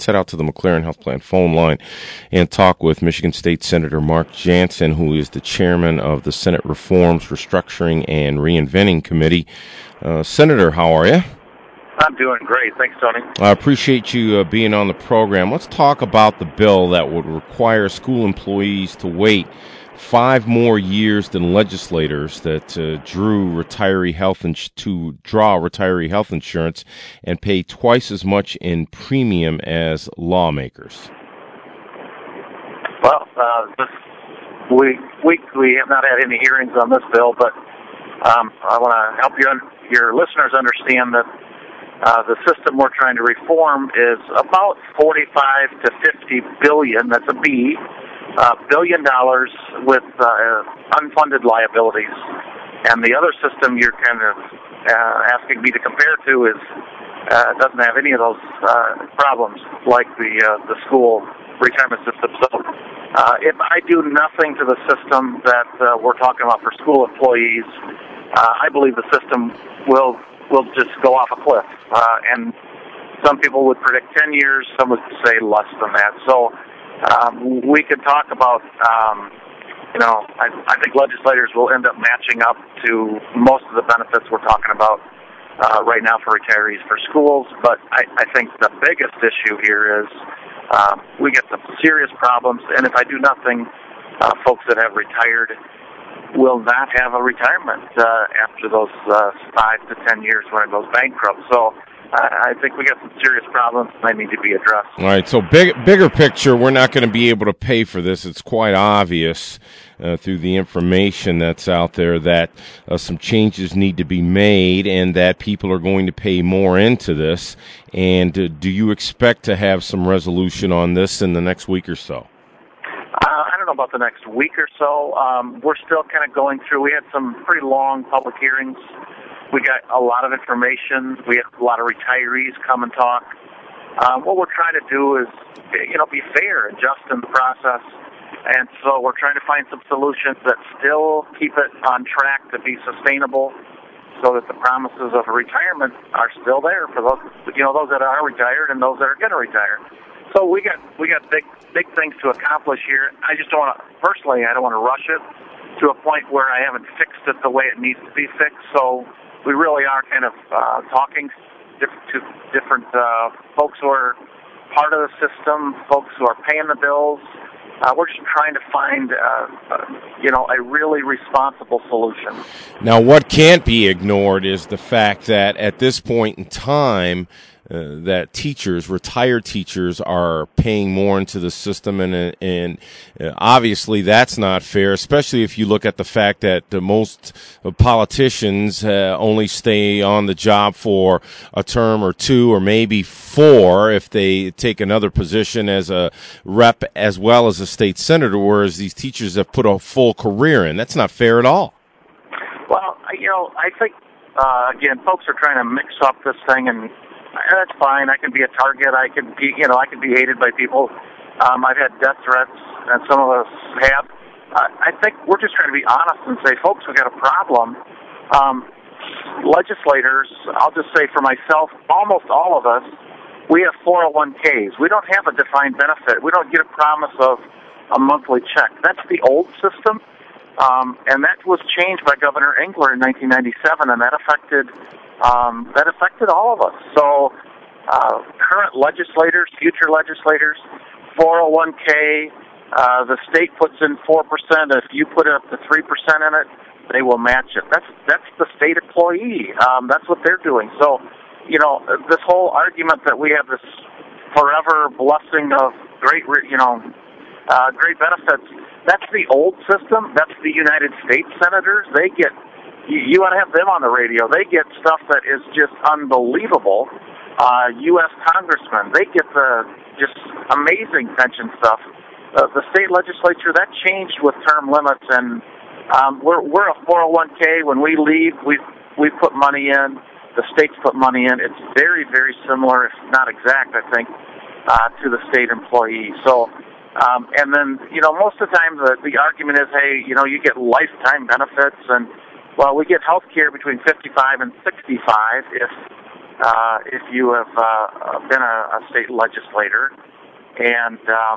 Let's head out to the McLaren Health Plan phone line and talk with Michigan State Senator Mark Jansen, who is the chairman of the Senate Reforms, Restructuring, and Reinventing Committee. Senator, how are you? I'm doing great. Thanks, Tony. I appreciate you being on the program. Let's talk about the bill that would require school employees to wait 5 more years than legislators that draw retiree health insurance and pay twice as much in premium as lawmakers. Well, this week we have not had any hearings on this bill, but I want to help your listeners understand that the system we're trying to reform is about 45 to 50 billion. That's a B. $1 billion with unfunded liabilities, and the other system you're kind of asking me to compare to is doesn't have any of those problems like the school retirement system. So if I do nothing to the system that we're talking about for school employees, I believe the system will just go off a cliff. And some people would predict 10 years, some would say less than that. So we could talk about, I think legislators will end up matching up to most of the benefits we're talking about right now for retirees for schools. But I think the biggest issue here is we get some serious problems. And if I do nothing, folks that have retired will not have a retirement after those 5 to 10 years when it goes bankrupt. So I think we got some serious problems that need to be addressed. All right, so bigger picture, we're not going to be able to pay for this. It's quite obvious through the information that's out there that some changes need to be made and that people are going to pay more into this. And do you expect to have some resolution on this in the next week or so? I don't know about the next week or so. We're still kind of going through. We had some pretty long public hearings. We got a lot of information. We had a lot of retirees come and talk. What we're trying to do is, be fair and just in the process. And so we're trying to find some solutions that still keep it on track to be sustainable so that the promises of retirement are still there for those, those that are retired and those that are going to retire. So we got big things to accomplish here. I just don't want to, personally, I don't want to rush it to a point where I haven't fixed it the way it needs to be fixed. So we really are kind of talking to different folks who are part of the system, folks who are paying the bills. We're just trying to find, a really responsible solution. Now, what can't be ignored is the fact that at this point in time, that retired teachers are paying more into the system, and obviously that's not fair, especially if you look at the fact that most politicians only stay on the job for a term or 2 or maybe 4 if they take another position as a rep as well as a state senator, whereas these teachers have put a full career in. That's not fair at all. Well, I think, again, folks are trying to mix up this thing, and that's fine. I can be a target. I can be hated by people. I've had death threats, and some of us have. I think we're just trying to be honest and say, folks, we've got a problem. Legislators, I'll just say for myself, almost all of us, we have 401ks. We don't have a defined benefit. We don't get a promise of a monthly check. That's the old system, and that was changed by Governor Engler in 1997, and that affected all of us. So current legislators, future legislators, 401k, the state puts in 4%. If you put up to 3% in it, they will match it. That's the state employee. That's what they're doing. So, this whole argument that we have this forever blessing of great benefits, that's the old system. That's the United States senators. They get, you want to have them on the radio. They get stuff that is just unbelievable. U.S. congressmen, they get the just amazing pension stuff. The state legislature, that changed with term limits, and we're a 401k. When we leave, we put money in. The states put money in. It's very, very similar, if not exact, I think, to the state employee. So, and then, most of the time the argument is, hey, you get lifetime benefits, and, well, we get health care between 55 and 65 if if you have been a state legislator. And,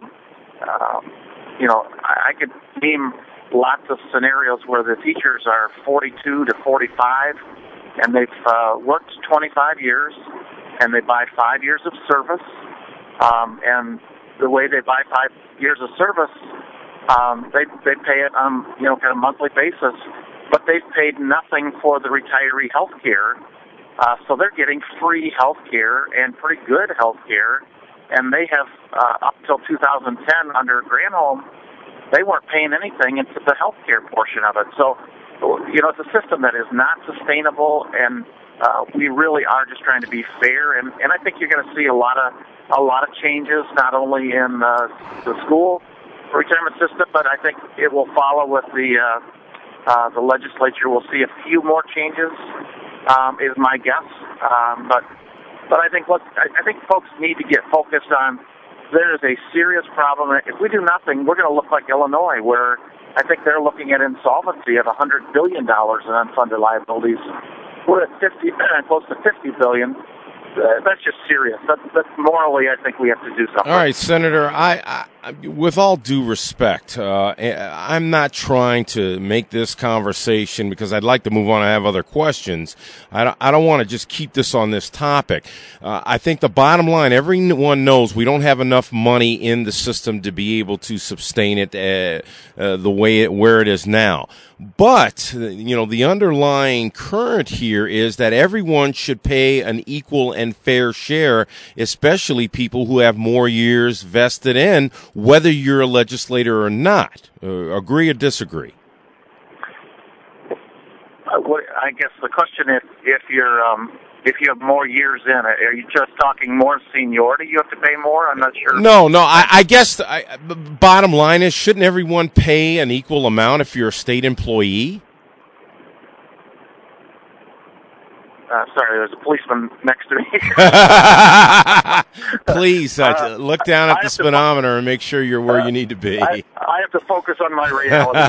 I could name lots of scenarios where the teachers are 42 to 45, and they've worked 25 years, and they buy 5 years of service. And the way they buy 5 years of service, they pay it on kind of monthly basis, but they've paid nothing for the retiree health care. So they're getting free health care and pretty good health care. And they have, up till 2010 under Granholm, they weren't paying anything into the health care portion of it. So, it's a system that is not sustainable, and we really are just trying to be fair. And I think you're going to see a lot of changes, not only in the school retirement system, but I think it will follow with the legislature. We'll see a few more changes, is my guess. But I think folks need to get focused on, there is a serious problem. If we do nothing, we're going to look like Illinois, where I think they're looking at insolvency of $100 billion in unfunded liabilities. We're at close to $50 billion. That's just serious. That's morally, I think we have to do something. All right, Senator, I with all due respect, I'm not trying to make this conversation, because I'd like to move on. I have other questions. I don't want to just keep this on this topic. I think the bottom line, everyone knows we don't have enough money in the system to be able to sustain it the way where it is now. But, the underlying current here is that everyone should pay an equal and fair share, especially people who have more years vested in, whether you're a legislator or not. Agree or disagree? I guess the question is, if you have more years in it, are you just talking more seniority? You have to pay more? I'm not sure. No. I guess the bottom line is, shouldn't everyone pay an equal amount if you're a state employee? Sorry, there's a policeman next to me. Please, look down at the speedometer and make sure you're where you need to be. I have to focus on my reality.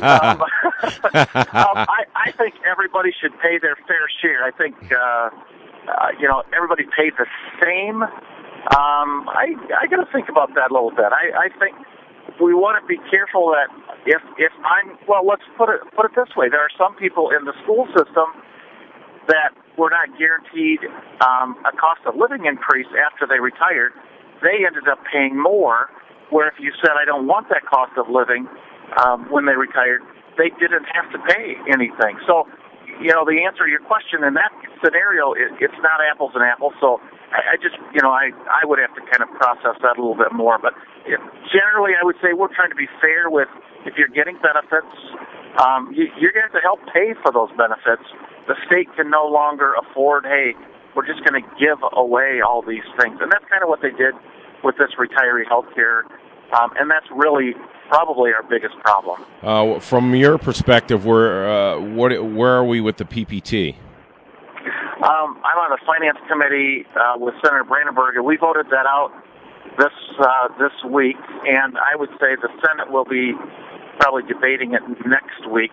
I think everybody should pay their fair share. I think, everybody pays the same. I got to think about that a little bit. I think we want to be careful that let's put it this way. There are some people in the school system that were not guaranteed a cost of living increase after they retired. They ended up paying more, where if you said, I don't want that cost of living when they retired, they didn't have to pay anything. So, the answer to your question in that scenario, it's not apples and apples. So I would have to kind of process that a little bit more. But generally, I would say we're trying to be fair with, if you're getting benefits, you're going to have to help pay for those benefits. The state can no longer afford, hey, we're just going to give away all these things. And that's kind of what they did with this retiree health care. And that's really probably our biggest problem. From your perspective, where are we with the PPT? I'm on the Finance Committee with Senator Brandenburg, and we voted that out this week. And I would say the Senate will be probably debating it next week.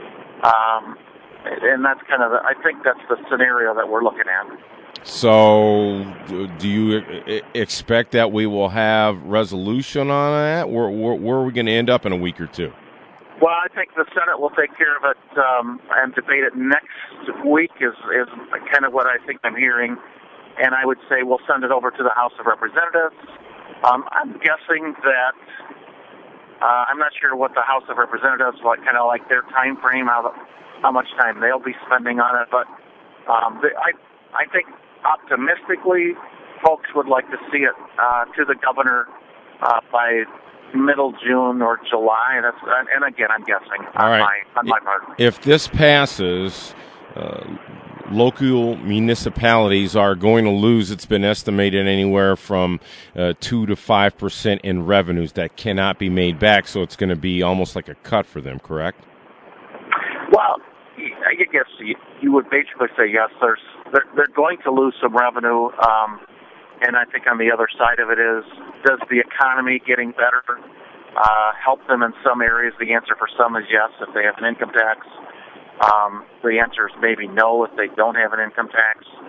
And that's kind of, I think that's the scenario that we're looking at. So, do you expect that we will have resolution on that? Where are we going to end up in a week or two? Well, I think the Senate will take care of it and debate it next week is kind of what I think I'm hearing. And I would say we'll send it over to the House of Representatives. I'm guessing that I'm not sure what the House of Representatives kind of like their time frame, how much time they'll be spending on it. But I think optimistically, folks would like to see it to the governor by middle June or July. And again, I'm guessing on my part. If this passes, local municipalities are going to lose, it's been estimated, anywhere from 2 to 5% in revenues that cannot be made back. So it's going to be almost like a cut for them, correct? Well, I guess you would basically say yes. They're going to lose some revenue, and I think on the other side of it is, does the economy getting better help them in some areas? The answer for some is yes, if they have an income tax. The answer is maybe no if they don't have an income tax.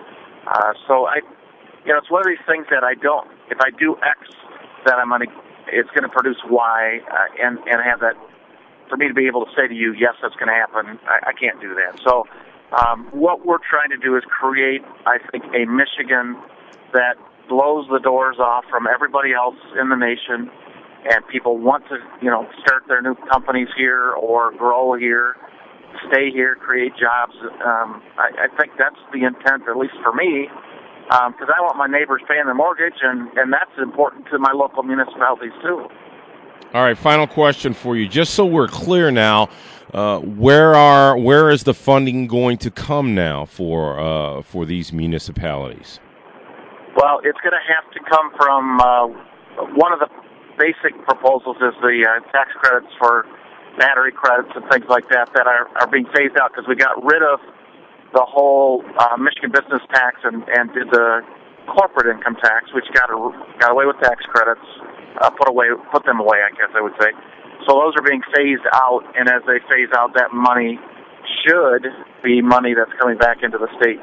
So it's one of these things that if I do X, that it's going to produce Y, and have that, for me to be able to say to you, yes, that's going to happen. I can't do that. So what we're trying to do is create, I think, a Michigan that blows the doors off from everybody else in the nation, and people want to, start their new companies here or grow here, stay here, create jobs. I think that's the intent, at least for me, because I want my neighbors paying their mortgage, and that's important to my local municipalities too. All right, final question for you. Just so we're clear now, where is the funding going to come now for these municipalities? Well, it's going to have to come from one of the basic proposals is the tax credits for battery credits and things like that are being phased out, because we got rid of the whole Michigan business tax and did the corporate income tax, which got away with tax credits, put them away, I guess I would say. So those are being phased out, and as they phase out, that money should be money that's coming back into the state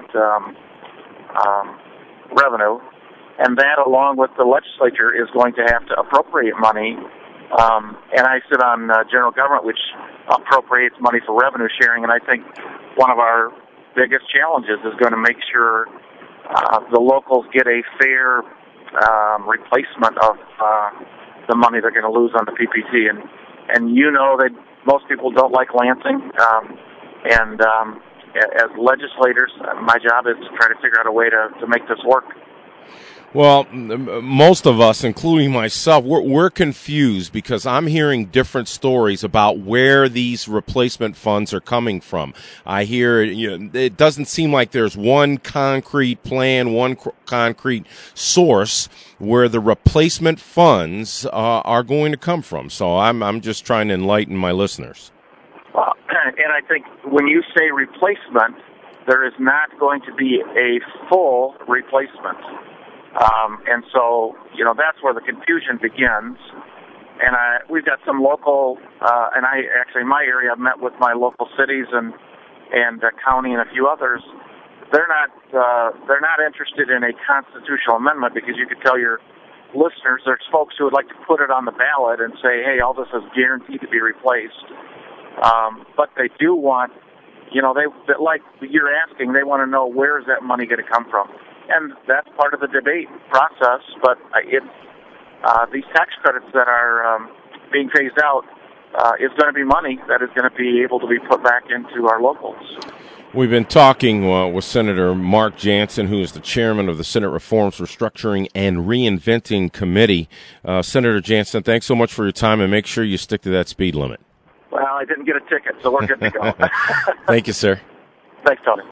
revenue, and that, along with the legislature, is going to have to appropriate money. And I sit on general government, which appropriates money for revenue sharing, and I think one of our biggest challenges is going to make sure the locals get a fair replacement of the money they're going to lose on the PPP. And that most people don't like Lansing, and as legislators, my job is to try to figure out a way to make this work. Well, most of us, including myself, we're confused because I'm hearing different stories about where these replacement funds are coming from. I hear, it doesn't seem like there's one concrete plan, one concrete source where the replacement funds are going to come from. So I'm just trying to enlighten my listeners. Well, and I think when you say replacement, there is not going to be a full replacement. And so, that's where the confusion begins. And we've got some local, in my area, I've met with my local cities and county and a few others. They're not interested in a constitutional amendment, because you could tell your listeners there's folks who would like to put it on the ballot and say, hey, all this is guaranteed to be replaced. But they do want, like you're asking, they want to know, where is that money going to come from? And that's part of the debate process, but these tax credits that are being phased out is going to be money that is going to be able to be put back into our locals. We've been talking with Senator Mark Jansen, who is the chairman of the Senate Reforms, Restructuring, and Reinventing Committee. Senator Jansen, thanks so much for your time, and make sure you stick to that speed limit. Well, I didn't get a ticket, so we're good to go. Thank you, sir. Thanks, Tony.